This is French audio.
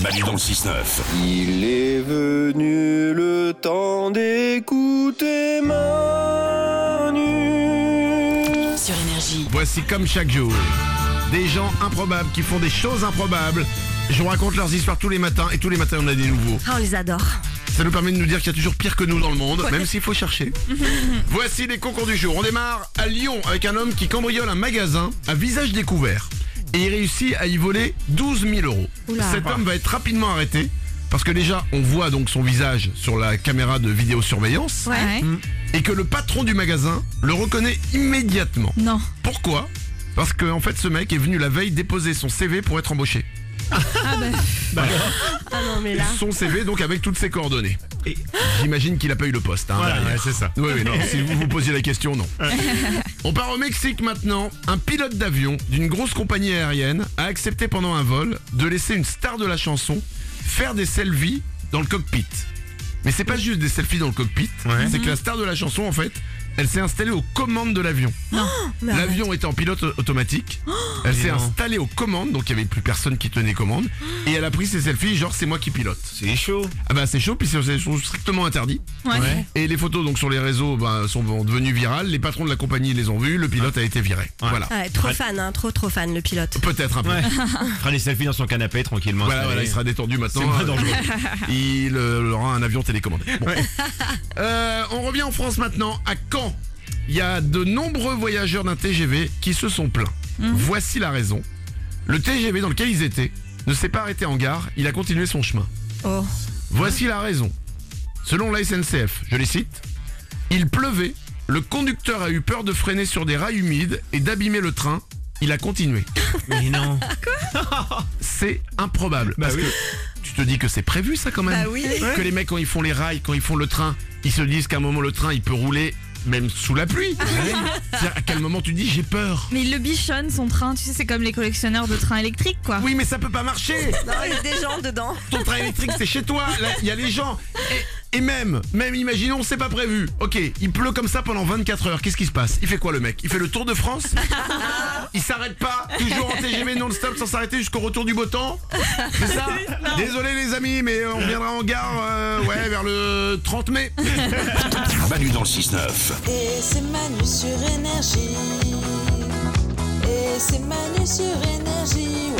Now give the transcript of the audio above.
Manu dans le 6-9. Il est venu le temps d'écouter Manu. Sur Énergie. Voici comme chaque jour, des gens improbables qui font des choses improbables. Je vous raconte leurs histoires tous les matins et tous les matins on a des nouveaux. Ah, on les adore. Ça nous permet de nous dire qu'il y a toujours pire que nous dans le monde, même s'il faut chercher. Voici les concours du jour. On démarre à Lyon avec un homme qui cambriole un magasin à visage découvert. Et il réussit à y voler 12 000 euros. Oula. Cet homme va être rapidement arrêté. Parce que déjà, on voit donc son visage sur la caméra de vidéosurveillance. Ouais. Et que le patron du magasin le reconnaît immédiatement. Non. Pourquoi ? Parce que en fait, ce mec est venu la veille déposer son CV pour être embauché. Ah non mais là. Son CV donc avec toutes ses coordonnées. Et j'imagine qu'il a pas eu le poste. Voilà, derrière. ouais, c'est ça. Oui, non. Si vous vous posiez la question, non. On part au Mexique maintenant. Un pilote d'avion d'une grosse compagnie aérienne a accepté pendant un vol de laisser une star de la chanson faire des selfies dans le cockpit. Mais c'est pas juste des selfies dans le cockpit. Ouais. C'est que la star de la chanson, en fait, elle s'est installée aux commandes de l'avion. L'avion était en pilote automatique. Elle s'est installée aux commandes, donc il n'y avait plus personne qui tenait commande. Et elle a pris ses selfies, genre c'est moi qui pilote. C'est chaud. Ah bah c'est chaud, puis c'est strictement interdit. Ouais. Et les photos donc sur les réseaux sont devenues virales. Les patrons de la compagnie les ont vues. Le pilote a été viré. Ouais. Voilà. Ouais, trop fan, hein, trop fan le pilote. Peut-être un peu. Ouais. Il fera des selfies dans son canapé tranquillement. Voilà, il sera détendu maintenant. C'est moins dangereux. Il aura un avion télécommandé. Bon. On revient en France maintenant, à Caen. Il y a de nombreux voyageurs d'un TGV qui se sont plaints. Voici la raison. Le TGV dans lequel ils étaient ne s'est pas arrêté en gare, il a continué son chemin. Oh. Voici la raison. Selon la SNCF, je les cite, il pleuvait, le conducteur a eu peur de freiner sur des rails humides et d'abîmer le train, il a continué. Mais non. C'est improbable. Bah parce oui. que tu te dis que c'est prévu ça quand même. Bah oui. Que les mecs quand ils font les rails, quand ils font le train, ils se disent qu'à un moment le train il peut rouler même sous la pluie. C'est-à-dire, à quel moment tu dis j'ai peur. Mais il le bichonne son train, tu sais, c'est comme les collectionneurs de trains électriques quoi. Oui mais ça peut pas marcher. Non, il y a des gens dedans. Ton train électrique c'est chez toi. Là il y a les gens. Et même imaginons c'est pas prévu. Ok, il pleut comme ça pendant 24 heures. Qu'est-ce qui se passe? Il fait quoi le mec? Il fait le tour de France? Il s'arrête pas? Toujours en TGV non-stop sans s'arrêter jusqu'au retour du beau temps? C'est ça? Désolé les amis mais on reviendra en gare vers le 30 mai. Manu dans le 6-9. Et c'est Manu sur Énergie. Et c'est Manu sur Énergie.